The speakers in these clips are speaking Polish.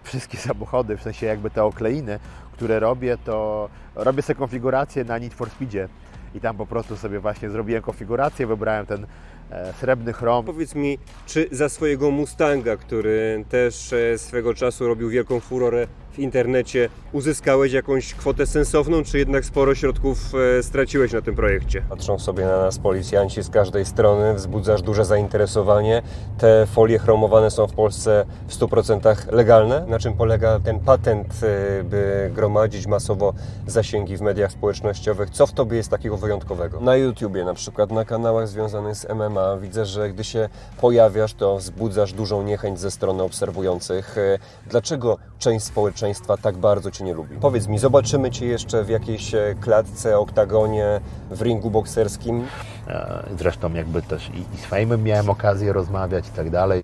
wszystkie samochody, w sensie jakby te okleiny, które robię, to robię sobie konfigurację na Need for Speedzie i tam po prostu sobie właśnie zrobiłem konfigurację, wybrałem ten srebrny chrom. Powiedz mi, czy za swojego Mustanga, który też swego czasu robił wielką furorę w internecie, uzyskałeś jakąś kwotę sensowną, czy jednak sporo środków straciłeś na tym projekcie? Patrzą sobie na nas policjanci z każdej strony, wzbudzasz duże zainteresowanie. Te folie chromowane są w Polsce w 100% legalne. Na czym polega ten patent, by gromadzić masowo zasięgi w mediach społecznościowych? Co w tobie jest takiego wyjątkowego? Na YouTubie na przykład, na kanałach związanych z MMA widzę, że gdy się pojawiasz, to wzbudzasz dużą niechęć ze strony obserwujących. Dlaczego część społeczeństwa tak bardzo cię nie lubi? Powiedz mi, zobaczymy cię jeszcze w jakiejś klatce, oktagonie, w ringu bokserskim? Zresztą jakby też i z Fejmem miałem okazję rozmawiać i tak dalej.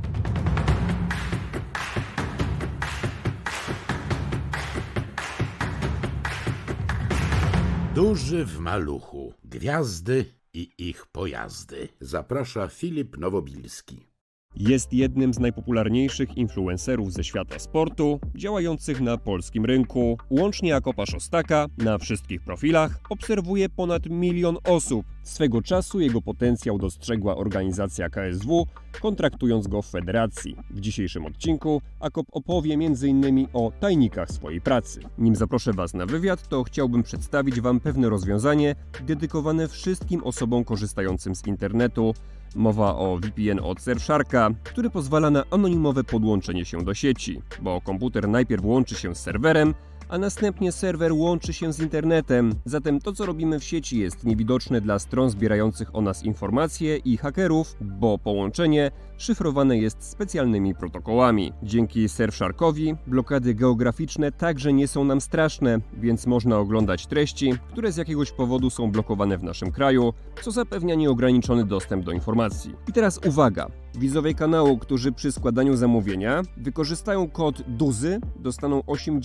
Duży w maluchu. Gwiazdy i ich pojazdy. Zaprasza Filip Nowobilski. Jest jednym z najpopularniejszych influencerów ze świata sportu, działających na polskim rynku. Łącznie jako Szostaka na wszystkich profilach obserwuje ponad 1 milion osób. Swego czasu jego potencjał dostrzegła organizacja KSW, kontraktując go w federacji. W dzisiejszym odcinku Akop opowie m.in. o tajnikach swojej pracy. Nim zaproszę Was na wywiad, to chciałbym przedstawić Wam pewne rozwiązanie dedykowane wszystkim osobom korzystającym z internetu. Mowa o VPN od Surfsharka, który pozwala na anonimowe podłączenie się do sieci, bo komputer najpierw łączy się z serwerem, a następnie serwer łączy się z internetem. Zatem to, co robimy w sieci, jest niewidoczne dla stron zbierających o nas informacje i hakerów, bo połączenie szyfrowane jest specjalnymi protokołami. Dzięki Surfsharkowi blokady geograficzne także nie są nam straszne, więc można oglądać treści, które z jakiegoś powodu są blokowane w naszym kraju, co zapewnia nieograniczony dostęp do informacji. I teraz uwaga! Widzowie kanału, którzy przy składaniu zamówienia wykorzystają kod DUZY, dostaną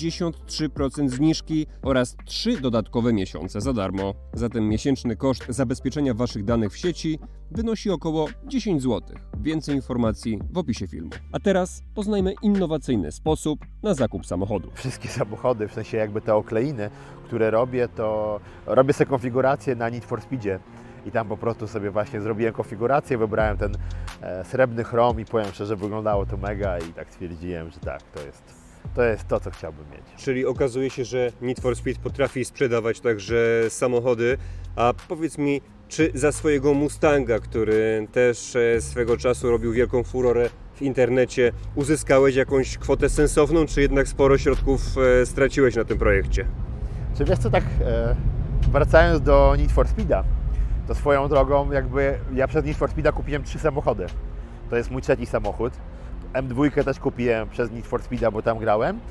83% zniżki oraz 3 dodatkowe miesiące za darmo. Zatem miesięczny koszt zabezpieczenia Waszych danych w sieci wynosi około 10 zł. Więcej informacji w opisie filmu. A teraz poznajmy innowacyjny sposób na zakup samochodu. Wszystkie samochody, w sensie jakby te okleiny, które robię, to robię sobie konfigurację na Need for Speedzie. I tam po prostu sobie właśnie zrobiłem konfigurację, wybrałem ten srebrny chrom i powiem szczerze, wyglądało to mega i tak stwierdziłem, że tak, to jest to, co chciałbym mieć. Czyli okazuje się, że Need for Speed potrafi sprzedawać także samochody, a powiedz mi, czy za swojego Mustanga, który też swego czasu robił wielką furorę w internecie, uzyskałeś jakąś kwotę sensowną, czy jednak sporo środków straciłeś na tym projekcie? Czy wiesz co, tak wracając do Need for Speeda, to swoją drogą jakby ja przez Need for Speeda kupiłem 3 samochody. To jest mój 3. samochód. M2 też kupiłem przez Need for Speeda, bo tam grałem.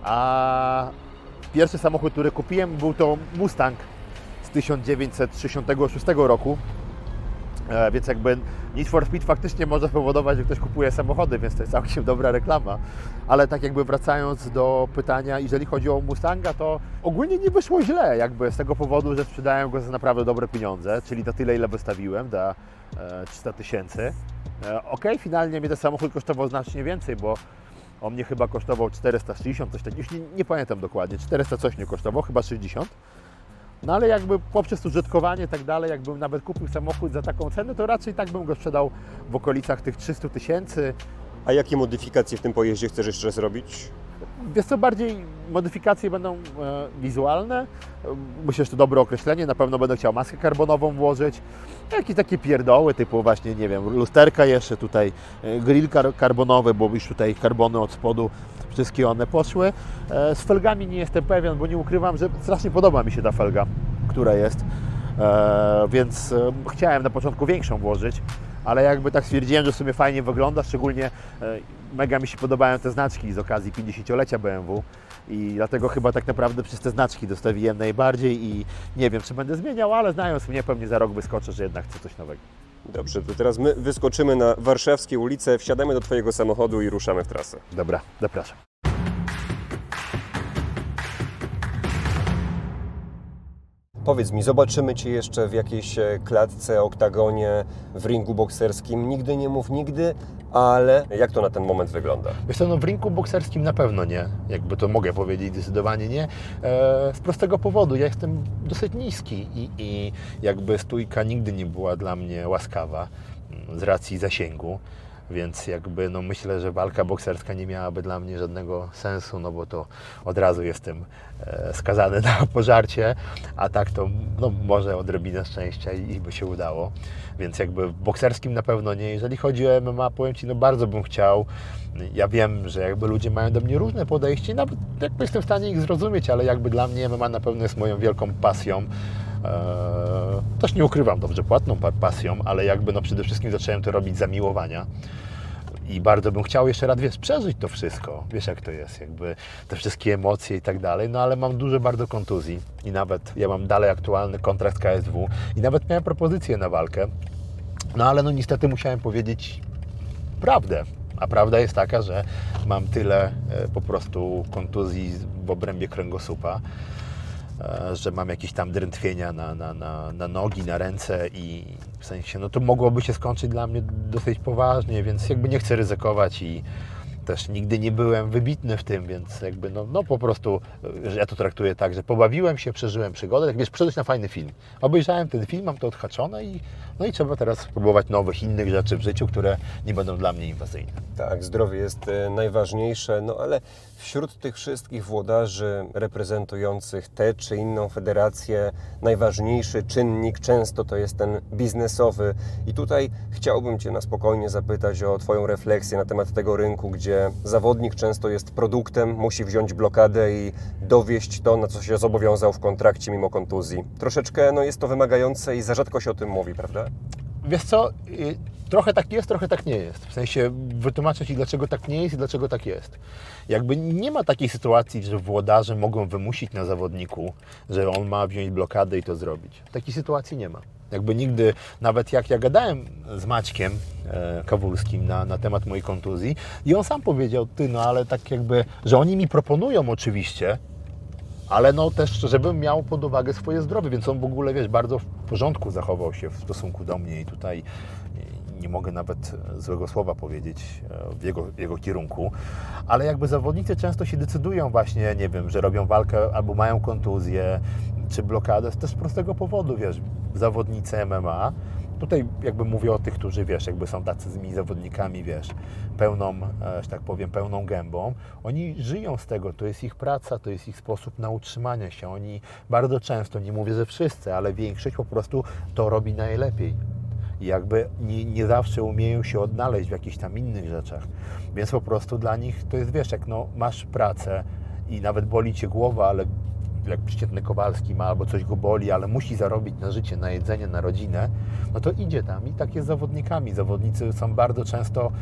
A pierwszy samochód, który kupiłem, był to Mustang z 1966 roku. Więc jakby Need for Speed faktycznie może spowodować, że ktoś kupuje samochody, więc to jest całkiem dobra reklama. Ale tak jakby wracając do pytania, jeżeli chodzi o Mustanga, to ogólnie nie wyszło źle, jakby z tego powodu, że sprzedałem go za naprawdę dobre pieniądze, czyli za tyle, ile wystawiłem, za 300 000. Okej, finalnie mnie ten samochód kosztował znacznie więcej, bo on mnie chyba kosztował 460, coś takiego, już nie pamiętam dokładnie, 400 coś nie kosztował, chyba 60. No ale jakby poprzez użytkowanie i tak dalej, jakbym nawet kupił samochód za taką cenę, to raczej tak bym go sprzedał w okolicach tych 300 000. A jakie modyfikacje w tym pojeździe chcesz jeszcze zrobić? Wiesz co, bardziej modyfikacje będą wizualne. Myślę, że to dobre określenie. Na pewno będę chciał maskę karbonową włożyć. Jakieś takie pierdoły typu właśnie, nie wiem, lusterka jeszcze tutaj, grill karbonowy, bo już tutaj karbony od spodu, wszystkie one poszły. Z felgami nie jestem pewien, bo nie ukrywam, że strasznie podoba mi się ta felga, która jest. Więc chciałem na początku większą włożyć, ale jakby tak stwierdziłem, że w sumie fajnie wygląda, szczególnie mega mi się podobają te znaczki z okazji 50-lecia BMW i dlatego chyba tak naprawdę przez te znaczki dostawiłem najbardziej i nie wiem, czy będę zmieniał, ale znając mnie, pewnie za rok wyskoczę, że jednak chcę coś nowego. Dobrze, to teraz my wyskoczymy na warszawskie ulice, wsiadamy do Twojego samochodu i ruszamy w trasę. Dobra, zapraszam. Powiedz mi, zobaczymy Cię jeszcze w jakiejś klatce, oktagonie, w ringu bokserskim. Nigdy nie mów nigdy, ale jak to na ten moment wygląda? Wiesz co, no w ringu bokserskim na pewno nie, jakby to mogę powiedzieć, zdecydowanie nie, z prostego powodu, ja jestem dosyć niski i jakby stójka nigdy nie była dla mnie łaskawa z racji zasięgu, więc jakby no myślę, że walka bokserska nie miałaby dla mnie żadnego sensu, no bo to od razu jestem skazany na pożarcie, a tak to no może odrobinę szczęścia i by się udało. Więc jakby w bokserskim na pewno nie. Jeżeli chodzi o MMA, powiem Ci, no bardzo bym chciał. Ja wiem, że jakby ludzie mają do mnie różne podejście, nawet jakby jestem w stanie ich zrozumieć, ale jakby dla mnie MMA na pewno jest moją wielką pasją. Też nie ukrywam, dobrze płatną pasją, ale jakby no przede wszystkim zacząłem to robić z zamiłowania. I bardzo bym chciał jeszcze raz, wiesz, przeżyć to wszystko. Wiesz jak to jest, jakby te wszystkie emocje i tak dalej, no ale mam dużo bardzo kontuzji i nawet ja mam dalej aktualny kontrakt z KSW i nawet miałem propozycję na walkę, no ale no niestety musiałem powiedzieć prawdę. A prawda jest taka, że mam tyle po prostu kontuzji w obrębie kręgosłupa, że mam jakieś tam drętwienia na nogi, na ręce i w sensie, no to mogłoby się skończyć dla mnie dosyć poważnie, więc jakby nie chcę ryzykować i też nigdy nie byłem wybitny w tym, więc jakby no po prostu, że ja to traktuję tak, że pobawiłem się, przeżyłem przygodę, jak wiesz, przyszedłeś na fajny film. Obejrzałem ten film, mam to odhaczone i trzeba teraz spróbować nowych, innych rzeczy w życiu, które nie będą dla mnie inwazyjne. Tak, zdrowie jest najważniejsze, no ale wśród tych wszystkich włodarzy reprezentujących tę czy inną federację najważniejszy czynnik często to jest ten biznesowy i tutaj chciałbym Cię na spokojnie zapytać o Twoją refleksję na temat tego rynku, gdzie zawodnik często jest produktem, musi wziąć blokadę i dowieść to, na co się zobowiązał w kontrakcie mimo kontuzji. Troszeczkę no, jest to wymagające i za rzadko się o tym mówi, prawda? Wiesz co, trochę tak jest, trochę tak nie jest. W sensie wytłumaczę Ci, dlaczego tak nie jest i dlaczego tak jest. Jakby nie ma takiej sytuacji, że włodarze mogą wymusić na zawodniku, że on ma wziąć blokadę i to zrobić. Takiej sytuacji nie ma. Jakby nigdy, nawet jak ja gadałem z Maćkiem Kawulskim na temat mojej kontuzji i on sam powiedział, no ale tak jakby, że oni mi proponują oczywiście, ale no też, żebym miał pod uwagę swoje zdrowie, więc on w ogóle, wiesz, bardzo w porządku zachował się w stosunku do mnie i tutaj nie mogę nawet złego słowa powiedzieć w jego kierunku, ale jakby zawodnicy często się decydują właśnie, nie wiem, że robią walkę albo mają kontuzję, czy blokadę, też z prostego powodu, wiesz, zawodnicy MMA, tutaj jakby mówię o tych, którzy, wiesz, jakby są tacymi zawodnikami, wiesz, pełną, że tak powiem, pełną gębą. Oni żyją z tego, to jest ich praca, to jest ich sposób na utrzymanie się. Oni bardzo często, nie mówię, że wszyscy, ale większość po prostu to robi najlepiej. I jakby nie zawsze umieją się odnaleźć w jakichś tam innych rzeczach. Więc po prostu dla nich to jest, wiesz, jak no, masz pracę i nawet boli Cię głowa, ale jak przeciętny Kowalski ma albo coś go boli, ale musi zarobić na życie, na jedzenie, na rodzinę, no to idzie tam i tak jest z zawodnikami. Zawodnicy są bardzo często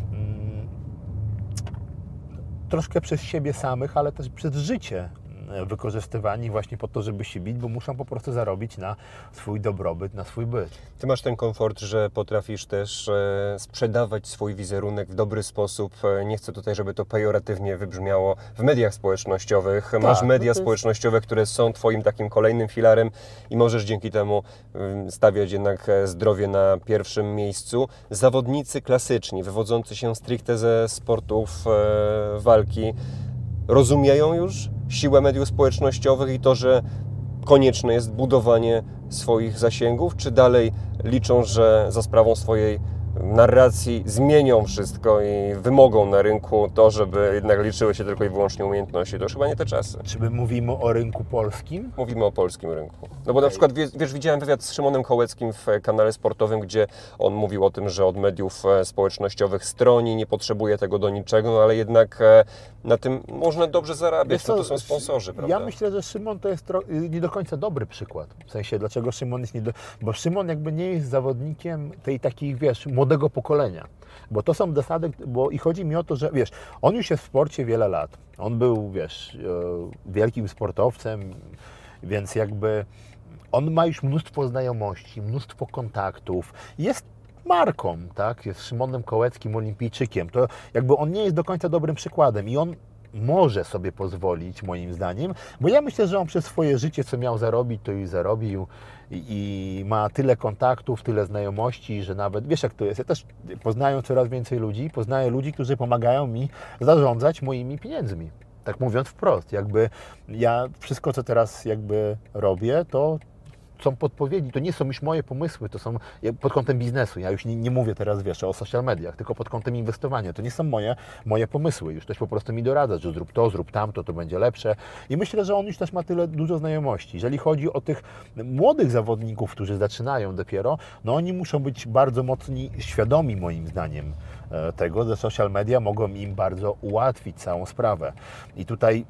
troszkę przez siebie samych, ale też przez życie wykorzystywani właśnie po to, żeby się bić, bo muszą po prostu zarobić na swój dobrobyt, na swój byt. Ty masz ten komfort, że potrafisz też sprzedawać swój wizerunek w dobry sposób. Nie chcę tutaj, żeby to pejoratywnie wybrzmiało w mediach społecznościowych. Tak, masz media no to jest... społecznościowe, które są Twoim takim kolejnym filarem i możesz dzięki temu stawiać jednak zdrowie na pierwszym miejscu. Zawodnicy klasyczni, wywodzący się stricte ze sportów walki, rozumieją już siłę mediów społecznościowych i to, że konieczne jest budowanie swoich zasięgów, czy dalej liczą, że za sprawą swojej narracji zmienią wszystko i wymogą na rynku to, żeby jednak liczyły się tylko i wyłącznie umiejętności? To już chyba nie te czasy. Czy my mówimy o rynku polskim? Mówimy o polskim rynku. No bo na przykład, wiesz, widziałem wywiad z Szymonem Kołeckim w kanale sportowym, gdzie on mówił o tym, że od mediów społecznościowych stroni, nie potrzebuje tego do niczego, no ale jednak na tym można dobrze zarabiać, to są sponsorzy, prawda? Ja myślę, że Szymon to jest nie do końca dobry przykład. W sensie, dlaczego Szymon jest Bo Szymon jakby nie jest zawodnikiem tej takiej, wiesz, młodego pokolenia. Bo to są zasady, i chodzi mi o to, że wiesz, on już jest w sporcie wiele lat. On był, wiesz, wielkim sportowcem, więc jakby on ma już mnóstwo znajomości, mnóstwo kontaktów. Jest marką, tak? Jest Szymonem Kołeckim, olimpijczykiem. To jakby on nie jest do końca dobrym przykładem i on może sobie pozwolić, moim zdaniem, bo ja myślę, że on przez swoje życie, co miał zarobić, to już zarobił i ma tyle kontaktów, tyle znajomości, że nawet, wiesz jak to jest, ja też poznaję coraz więcej ludzi, poznaję ludzi, którzy pomagają mi zarządzać moimi pieniędzmi. Tak mówiąc wprost, jakby ja wszystko, co teraz jakby robię, to są podpowiedzi, to nie są już moje pomysły, to są pod kątem biznesu. Ja już nie mówię teraz, wiesz, o social mediach, tylko pod kątem inwestowania. To nie są moje pomysły. Już ktoś po prostu mi doradza, że zrób to, zrób tamto, to będzie lepsze. I myślę, że on już też ma tyle dużo znajomości. Jeżeli chodzi o tych młodych zawodników, którzy zaczynają dopiero, no oni muszą być bardzo mocni, świadomi moim zdaniem tego, że social media mogą im bardzo ułatwić całą sprawę. I tutaj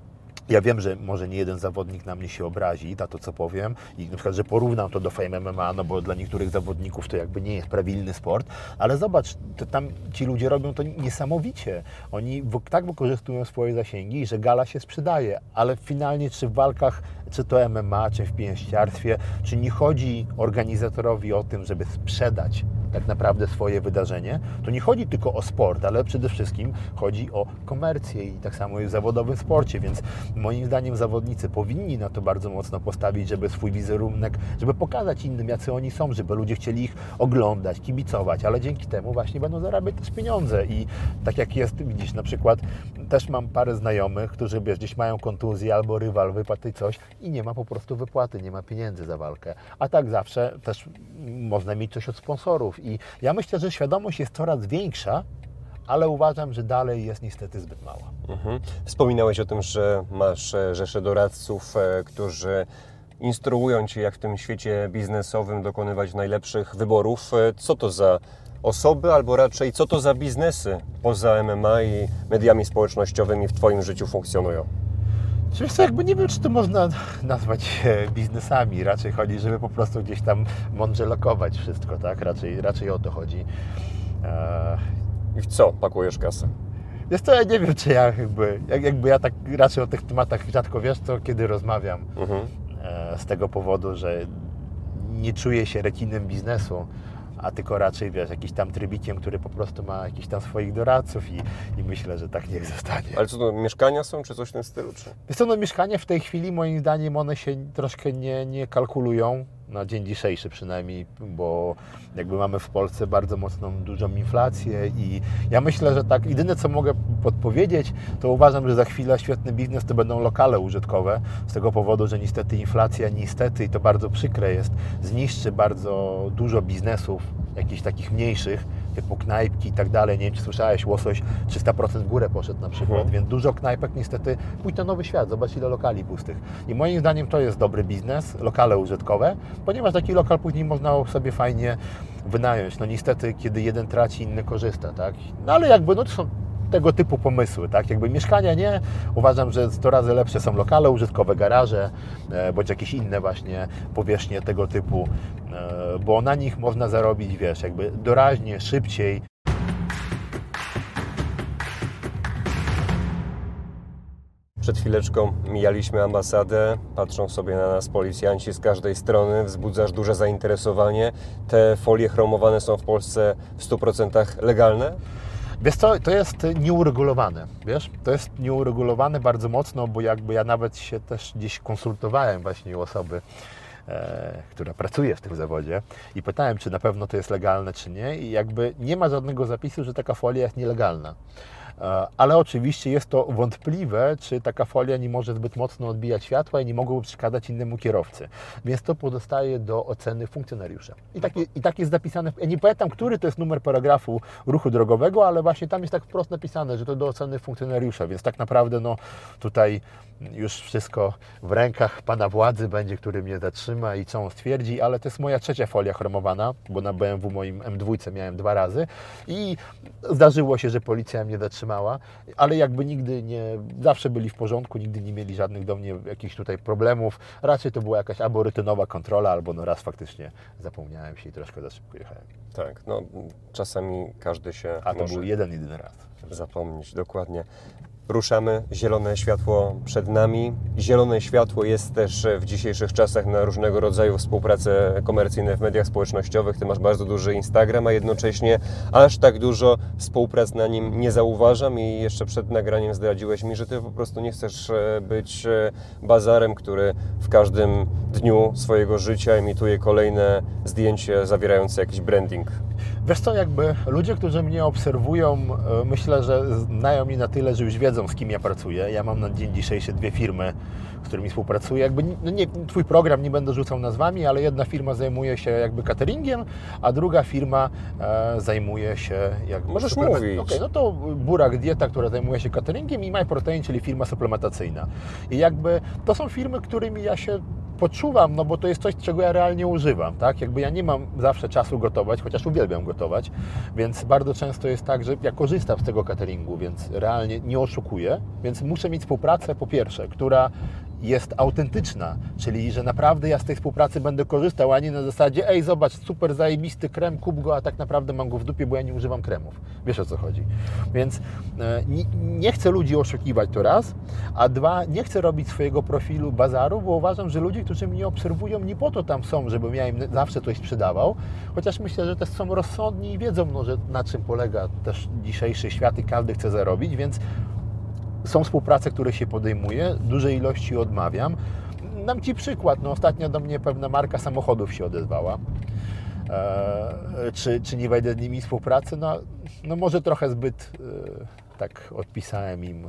ja wiem, że może nie jeden zawodnik na mnie się obrazi na to, co powiem i na przykład, że porównam to do Fame MMA, no bo dla niektórych zawodników to jakby nie jest prawilny sport, ale zobacz, tam ci ludzie robią to niesamowicie. Oni tak wykorzystują swoje zasięgi, że gala się sprzedaje, ale finalnie czy w walkach, czy to MMA, czy w pięściarstwie, czy nie chodzi organizatorowi o tym, żeby sprzedać tak naprawdę swoje wydarzenie, to nie chodzi tylko o sport, ale przede wszystkim chodzi o komercję i tak samo jest w zawodowym sporcie, więc moim zdaniem zawodnicy powinni na to bardzo mocno postawić, żeby swój wizerunek, żeby pokazać innym, jacy oni są, żeby ludzie chcieli ich oglądać, kibicować, ale dzięki temu właśnie będą zarabiać też pieniądze i tak jak jest, widzisz, na przykład też mam parę znajomych, którzy wiesz, gdzieś mają kontuzję albo rywal wypadł i coś i nie ma po prostu wypłaty, nie ma pieniędzy za walkę, a tak zawsze też można mieć coś od sponsorów i ja myślę, że świadomość jest coraz większa, ale uważam, że dalej jest niestety zbyt mała. Wspominałeś o tym, że masz rzeszę doradców, którzy instruują Cię, jak w tym świecie biznesowym dokonywać najlepszych wyborów. Co to za osoby, albo raczej co to za biznesy poza MMA i mediami społecznościowymi w Twoim życiu funkcjonują? Wiesz co, jakby nie wiem, czy to można nazwać biznesami. Raczej chodzi, żeby po prostu gdzieś tam mądrze lokować wszystko, tak? Raczej o to chodzi. I w co pakujesz kasę? Wiesz co, ja nie wiem, czy ja jakby ja tak raczej o tych tematach rzadko wiesz, to kiedy rozmawiam. Z tego powodu, że nie czuję się rekinem biznesu, a tylko raczej, wiesz, jakiś tam trybikiem, który po prostu ma jakichś tam swoich doradców i myślę, że tak niech zostanie. Ale co to, mieszkania są, czy coś w tym stylu? Czy? Wiesz co, no mieszkania w tej chwili, moim zdaniem, one się troszkę nie kalkulują, na dzień dzisiejszy przynajmniej, bo jakby mamy w Polsce bardzo mocną, dużą inflację i ja myślę, że tak, jedyne co mogę podpowiedzieć, to uważam, że za chwilę świetny biznes to będą lokale użytkowe, z tego powodu, że niestety inflacja, i to bardzo przykre jest, zniszczy bardzo dużo biznesów, jakichś takich mniejszych, typu knajpki i tak dalej. Nie wiem, czy słyszałeś, Łosoś 300% w górę poszedł na przykład, więc dużo knajpek niestety pójdzie na nowy świat. Zobacz, ile lokali pustych. I moim zdaniem to jest dobry biznes, lokale użytkowe, ponieważ taki lokal później można sobie fajnie wynająć. No niestety, kiedy jeden traci, inny korzysta, tak? No ale jakby, no to są tego typu pomysły, tak? Jakby mieszkania nie, uważam, że 100 razy lepsze są lokale użytkowe, garaże, bądź jakieś inne właśnie powierzchnie tego typu, bo na nich można zarobić, wiesz, jakby doraźnie, szybciej. Przed chwileczką mijaliśmy ambasadę, patrzą sobie na nas policjanci z każdej strony, wzbudzasz duże zainteresowanie. Te folie chromowane są w Polsce w 100% legalne? Wiesz co, to jest nieuregulowane, wiesz? To jest nieuregulowane bardzo mocno, bo jakby ja nawet się też gdzieś konsultowałem właśnie u osoby, która pracuje w tym zawodzie i pytałem, czy na pewno to jest legalne, czy nie i jakby nie ma żadnego zapisu, że taka folia jest nielegalna. Ale oczywiście jest to wątpliwe, czy taka folia nie może zbyt mocno odbijać światła i nie mogłoby przeszkadzać innemu kierowcy. Więc to pozostaje do oceny funkcjonariusza. I tak jest zapisane, ja nie pamiętam, który to jest numer paragrafu ruchu drogowego, ale właśnie tam jest tak wprost napisane, że to do oceny funkcjonariusza, więc tak naprawdę no tutaj już wszystko w rękach pana władzy będzie, który mnie zatrzyma i co on stwierdzi, ale to jest moja trzecia folia chromowana, bo na BMW moim M2 miałem 2 razy i zdarzyło się, że policja mnie zatrzymała, ale jakby nigdy nie, zawsze byli w porządku, nigdy nie mieli żadnych do mnie jakichś tutaj problemów, raczej to była jakaś albo rutynowa kontrola, albo no raz faktycznie zapomniałem się i troszkę za szybko jechałem. Tak, no czasami każdy się A to może był jedyny raz. zapomnieć, dokładnie. Ruszamy, zielone światło przed nami. Zielone światło jest też w dzisiejszych czasach na różnego rodzaju współprace komercyjne w mediach społecznościowych. Ty masz bardzo duży Instagram, a jednocześnie aż tak dużo współprac na nim nie zauważam i jeszcze przed nagraniem zdradziłeś mi, że ty po prostu nie chcesz być bazarem, który w każdym dniu swojego życia emituje kolejne zdjęcie zawierające jakiś branding. Wiesz co, jakby ludzie, którzy mnie obserwują, myślę, że znają mnie na tyle, że już wiedzą, z kim ja pracuję. Ja mam na dzień dzisiejszy 2 firmy, z którymi współpracuję. Jakby twój program nie będę rzucał nazwami, ale jedna firma zajmuje się jakby cateringiem, a druga firma zajmuje się jakby... Możesz mówić. Okay, no to Burak Dieta, która zajmuje się cateringiem, i MyProtein, czyli firma suplementacyjna. I jakby to są firmy, którymi ja się poczuwam, no bo to jest coś, czego ja realnie używam, tak? Jakby ja nie mam zawsze czasu gotować, chociaż uwielbiam gotować, więc bardzo często jest tak, że ja korzystam z tego cateringu, więc realnie nie oszukuję, więc muszę mieć współpracę, po pierwsze, która jest autentyczna, czyli że naprawdę ja z tej współpracy będę korzystał, a nie na zasadzie ej, zobacz, super zajebisty krem, kup go, a tak naprawdę mam go w dupie, bo ja nie używam kremów. Wiesz, o co chodzi. Więc nie chcę ludzi oszukiwać, to raz, a 2, nie chcę robić swojego profilu bazaru, bo uważam, że ludzie, którzy mnie obserwują, nie po to tam są, żebym ja im zawsze coś sprzedawał, chociaż myślę, że też są rozsądni i wiedzą, no, że na czym polega też dzisiejszy świat i każdy chce zarobić, więc są współprace, które się podejmuje, dużej ilości odmawiam. Dam Ci przykład, no ostatnio do mnie pewna marka samochodów się odezwała. Czy nie wejdę z nimi w współpracę? No może trochę zbyt tak odpisałem im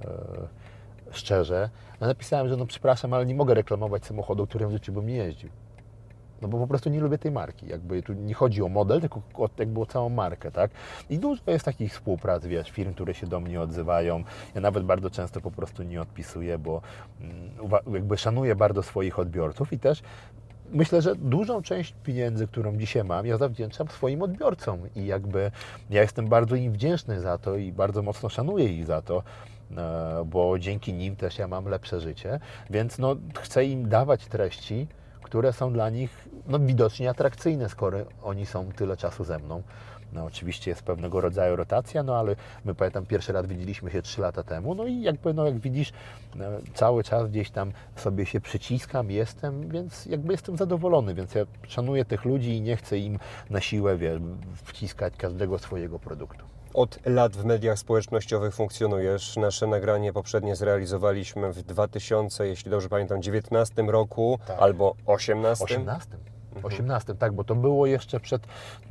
szczerze. No napisałem, że no przepraszam, ale nie mogę reklamować samochodu, którym w życiu bym nie jeździł. No bo po prostu nie lubię tej marki. Jakby tu nie chodzi o model, tylko jakby o całą markę, tak? I dużo jest takich współprac, wiesz, firm, które się do mnie odzywają. Ja nawet bardzo często po prostu nie odpisuję, bo jakby szanuję bardzo swoich odbiorców i też myślę, że dużą część pieniędzy, którą dzisiaj mam, ja zawdzięczam swoim odbiorcom i jakby ja jestem bardzo im wdzięczny za to i bardzo mocno szanuję ich za to, bo dzięki nim też ja mam lepsze życie, więc no chcę im dawać treści, które są dla nich no, widocznie atrakcyjne, skoro oni są tyle czasu ze mną. No, oczywiście jest pewnego rodzaju rotacja, no ale my, pamiętam, pierwszy raz widzieliśmy się 3 lata temu, no i jakby, no jak widzisz, cały czas gdzieś tam sobie się przyciskam, więc jakby jestem zadowolony, więc ja szanuję tych ludzi i nie chcę im na siłę, wiesz, wciskać każdego swojego produktu. Od lat w mediach społecznościowych funkcjonujesz. Nasze nagranie poprzednie zrealizowaliśmy w 2000, jeśli dobrze pamiętam, 19 roku, tak. Albo 18. 18, tak, bo to było jeszcze przed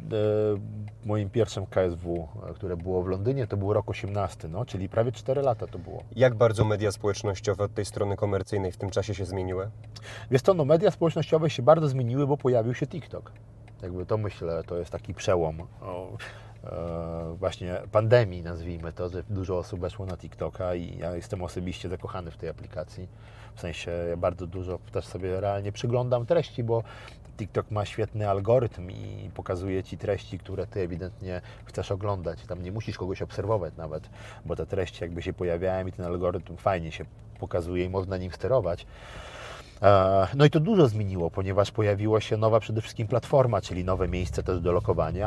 moim pierwszym KSW, które było w Londynie, to był rok 18, no, czyli prawie 4 lata to było. Jak bardzo media społecznościowe od tej strony komercyjnej w tym czasie się zmieniły? Wiesz co, no media społecznościowe się bardzo zmieniły, bo pojawił się TikTok. Jakby to, myślę, to jest taki przełom właśnie pandemii, nazwijmy to, że dużo osób weszło na TikToka i ja jestem osobiście zakochany w tej aplikacji. W sensie ja bardzo dużo też sobie realnie przyglądam treści, bo TikTok ma świetny algorytm i pokazuje Ci treści, które Ty ewidentnie chcesz oglądać. Tam nie musisz kogoś obserwować nawet, bo te treści jakby się pojawiają i ten algorytm fajnie się pokazuje i można nim sterować. No i to dużo zmieniło, ponieważ pojawiła się nowa przede wszystkim platforma, czyli nowe miejsce też do lokowania.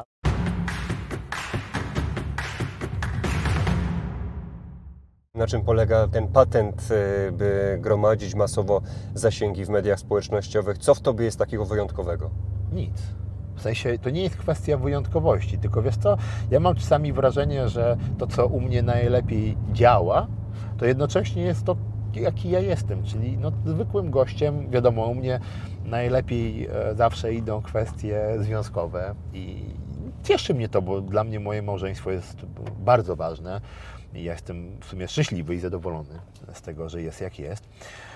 Na czym polega ten patent, by gromadzić masowo zasięgi w mediach społecznościowych? Co w Tobie jest takiego wyjątkowego? Nic. W sensie to nie jest kwestia wyjątkowości, tylko wiesz co, ja mam czasami wrażenie, że to, co u mnie najlepiej działa, to jednocześnie jest to, jaki ja jestem, czyli no, zwykłym gościem. Wiadomo, u mnie najlepiej zawsze idą kwestie związkowe i cieszy mnie to, bo dla mnie moje małżeństwo jest bardzo ważne. I ja jestem w sumie szczęśliwy i zadowolony z tego, że jest jak jest.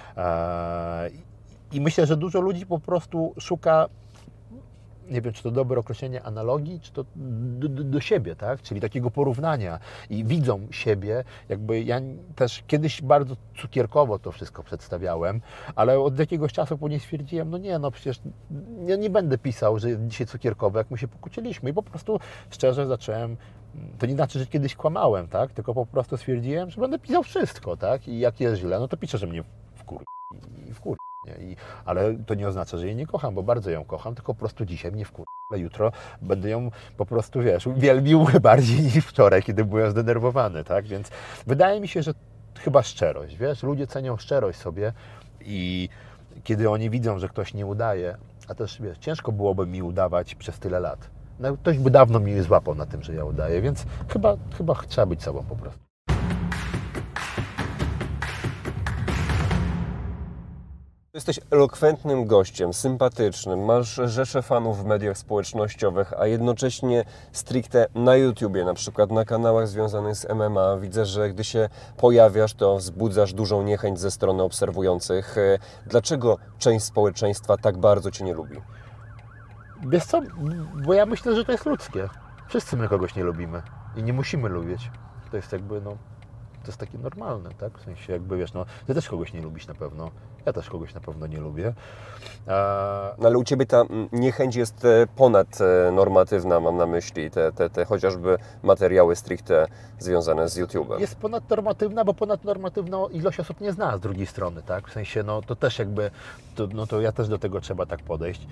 I myślę, że dużo ludzi po prostu szuka, nie wiem, czy to dobre określenie, analogii, czy to do siebie, tak? Czyli takiego porównania i widzą siebie, jakby ja też kiedyś bardzo cukierkowo to wszystko przedstawiałem, ale od jakiegoś czasu później stwierdziłem, no nie, no przecież ja nie będę pisał, że dzisiaj cukierkowo, jak my się pokłóciliśmy i po prostu szczerze zacząłem. To nie znaczy, że kiedyś kłamałem, tak? Tylko po prostu stwierdziłem, że będę pisał wszystko, tak? I jak jest źle, no to piszę, że mnie wkur. Ale to nie oznacza, że jej nie kocham, bo bardzo ją kocham, tylko po prostu dzisiaj mnie wkur. Ale jutro będę ją po prostu, wiesz, wielbił bardziej niż wczoraj, kiedy byłem zdenerwowany, tak? Więc wydaje mi się, że chyba szczerość, wiesz, ludzie cenią szczerość sobie i kiedy oni widzą, że ktoś nie udaje, a też, wiesz, ciężko byłoby mi udawać przez tyle lat. No, ktoś by dawno mnie złapał na tym, że ja udaję, więc chyba trzeba być sobą po prostu. Jesteś elokwentnym gościem, sympatycznym, masz rzesze fanów w mediach społecznościowych, a jednocześnie stricte na YouTubie, na przykład na kanałach związanych z MMA. Widzę, że gdy się pojawiasz, to wzbudzasz dużą niechęć ze strony obserwujących. Dlaczego część społeczeństwa tak bardzo Cię nie lubi? Wiesz co, bo ja myślę, że to jest ludzkie. Wszyscy my kogoś nie lubimy i nie musimy lubić. To jest jakby, no, to jest takie normalne, tak? W sensie jakby, wiesz, no, ty też kogoś nie lubisz na pewno. Ja też kogoś na pewno nie lubię. No ale u Ciebie ta niechęć jest ponadnormatywna, mam na myśli te chociażby materiały stricte związane z YouTube'em. Jest ponadnormatywna, bo ponadnormatywną ilość osób nie zna z drugiej strony, tak? W sensie, no to też jakby, to ja też do tego trzeba tak podejść.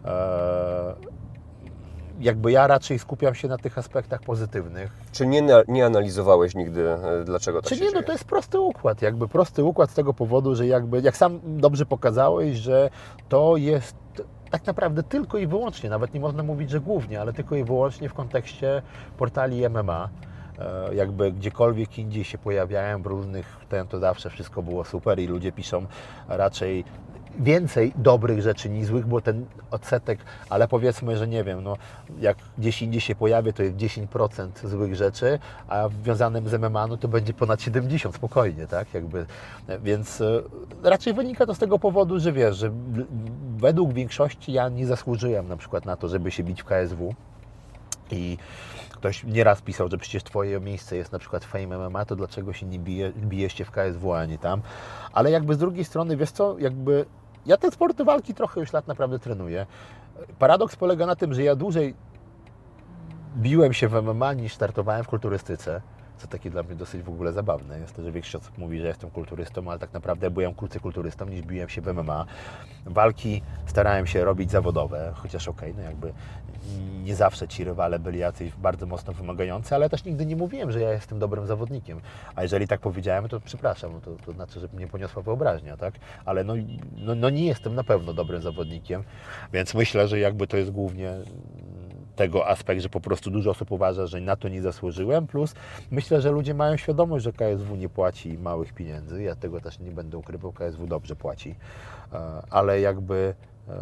Jakby ja raczej skupiam się na tych aspektach pozytywnych. Czy nie analizowałeś nigdy, dlaczego tak się dzieje? No to jest prosty układ, jakby prosty układ z tego powodu, że jakby, jak sam dobrze pokazałeś, że to jest tak naprawdę tylko i wyłącznie, nawet nie można mówić, że głównie, ale tylko i wyłącznie w kontekście portali MMA. Jakby gdziekolwiek indziej się pojawiałem w różnych, to zawsze wszystko było super i ludzie piszą raczej więcej dobrych rzeczy niż złych, bo ten odsetek, ale powiedzmy, że nie wiem, no, jak gdzieś indziej się pojawię, to jest 10% złych rzeczy, a związanym z MMA, no to będzie ponad 70% spokojnie, tak? Jakby, więc raczej wynika to z tego powodu, że wiesz, że według większości ja nie zasłużyłem na przykład na to, żeby się bić w KSW i ktoś nieraz pisał, że przecież Twoje miejsce jest na przykład Fame MMA, to dlaczego się nie bijesz się w KSW, a nie tam. Ale jakby z drugiej strony, wiesz co, jakby ja te sporty walki trochę już lat naprawdę trenuję. Paradoks polega na tym, że ja dłużej biłem się w MMA niż startowałem w kulturystyce, co takie dla mnie dosyć w ogóle zabawne jest to, że większość osób mówi, że jestem kulturystą, ale tak naprawdę byłem krócej kulturystą niż biłem się w MMA. Walki starałem się robić zawodowe, chociaż okej, no jakby nie zawsze ci rywale byli jacyś bardzo mocno wymagający, ale też nigdy nie mówiłem, że ja jestem dobrym zawodnikiem. A jeżeli tak powiedziałem, to przepraszam, to znaczy, że mnie poniosła wyobraźnia, tak? Ale no nie jestem na pewno dobrym zawodnikiem, więc myślę, że jakby to jest głównie tego aspekt, że po prostu dużo osób uważa, że na to nie zasłużyłem, plus myślę, że ludzie mają świadomość, że KSW nie płaci małych pieniędzy, ja tego też nie będę ukrywał, KSW dobrze płaci, ale jakby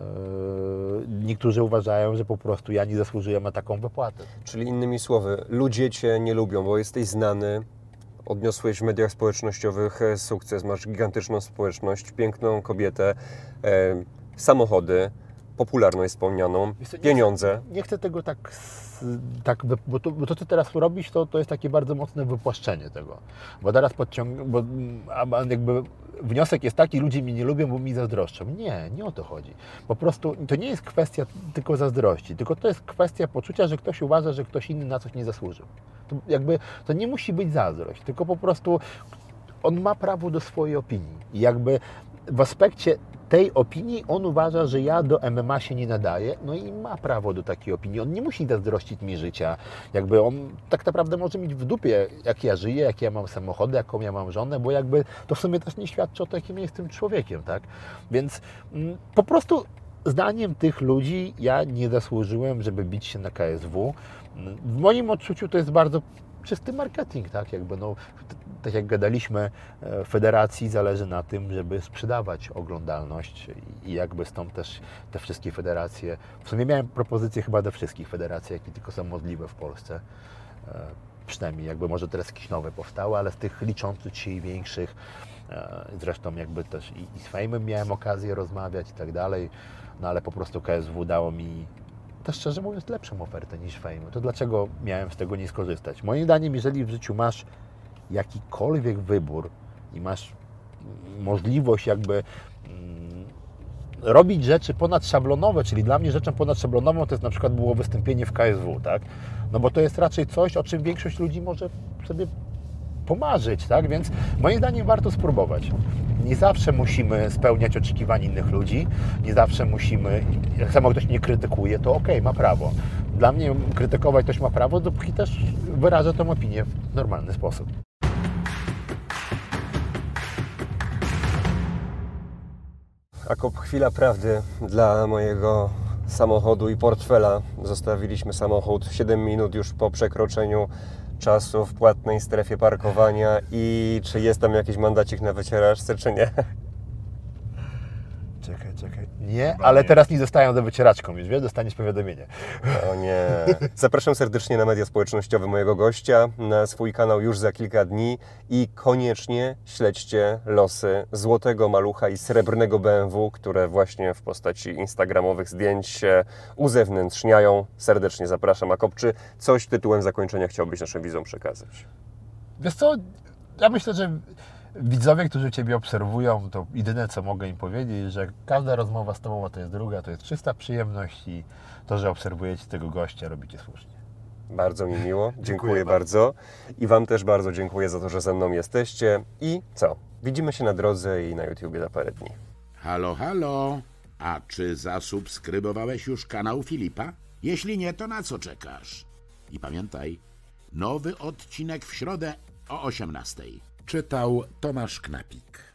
niektórzy uważają, że po prostu ja nie zasłużyłem na taką wypłatę. Czyli innymi słowy, ludzie Cię nie lubią, bo jesteś znany, odniosłeś w mediach społecznościowych sukces, masz gigantyczną społeczność, piękną kobietę, samochody, popularność wspomnianą, pieniądze. Nie chcę tego tak bo to, co teraz robisz, to jest takie bardzo mocne wypłaszczenie tego. Bo teraz jakby wniosek jest taki, ludzie mnie nie lubią, bo mi zazdroszczą. Nie o to chodzi. Po prostu to nie jest kwestia tylko zazdrości, tylko to jest kwestia poczucia, że ktoś uważa, że ktoś inny na coś nie zasłużył. To nie musi być zazdrość, tylko po prostu on ma prawo do swojej opinii. I jakby w aspekcie tej opinii on uważa, że ja do MMA się nie nadaję, no i ma prawo do takiej opinii. On nie musi zazdrościć mi życia. Jakby on tak naprawdę może mieć w dupie, jak ja żyję, jakie ja mam samochody, jaką ja mam żonę, bo jakby to w sumie też nie świadczy o tym, jakim jestem człowiekiem, tak? Więc po prostu zdaniem tych ludzi ja nie zasłużyłem, żeby bić się na KSW. W moim odczuciu to jest bardzo czysty marketing, tak? Jakby tak jak gadaliśmy, federacji zależy na tym, żeby sprzedawać oglądalność i jakby stąd też te wszystkie federacje, w sumie miałem propozycje chyba do wszystkich federacji, jakie tylko są możliwe w Polsce, przynajmniej jakby może teraz jakieś nowe powstały, ale z tych liczących się i większych, zresztą jakby też i z Fame'em miałem okazję rozmawiać i tak dalej, no ale po prostu KSW dało mi też szczerze mówiąc lepszą ofertę niż Fame. To dlaczego miałem z tego nie skorzystać? Moim zdaniem, jeżeli w życiu masz jakikolwiek wybór i masz możliwość jakby robić rzeczy ponadszablonowe, czyli dla mnie rzeczą ponadszablonową to jest na przykład było wystąpienie w KSW, tak? No bo to jest raczej coś, o czym większość ludzi może sobie pomarzyć, tak? Więc moim zdaniem warto spróbować. Nie zawsze musimy spełniać oczekiwań innych ludzi, nie zawsze musimy, jak samo ktoś mnie krytykuje, to okej, ma prawo. Dla mnie krytykować ktoś ma prawo, dopóki też wyraża tę opinię w normalny sposób. Akop, chwila prawdy dla mojego samochodu i portfela. Zostawiliśmy samochód 7 minut już po przekroczeniu czasu w płatnej strefie parkowania i czy jest tam jakiś mandacik na wycieraczce, czy nie? Czekaj. Nie, ale teraz nie zostają za wycieraczką, już wiesz, dostaniesz powiadomienie. O nie. Zapraszam serdecznie na media społecznościowe mojego gościa, na swój kanał już za kilka dni i koniecznie śledźcie losy złotego malucha i srebrnego BMW, które właśnie w postaci instagramowych zdjęć się uzewnętrzniają. Serdecznie zapraszam. Akop, czy coś tytułem zakończenia chciałbyś naszym widzom przekazać? Wiesz co, ja myślę, że widzowie, którzy Ciebie obserwują, to jedyne co mogę im powiedzieć, że każda rozmowa z Tobą to jest druga, to jest czysta przyjemność i to, że obserwujecie tego gościa, robicie słusznie. Bardzo mi miło, dziękuję bardzo. I Wam też bardzo dziękuję za to, że ze mną jesteście. I co? Widzimy się na drodze i na YouTubie za parę dni. Halo, halo. A czy zasubskrybowałeś już kanał Filipa? Jeśli nie, to na co czekasz? I pamiętaj, nowy odcinek w środę o 18:00. Czytał Tomasz Knapik.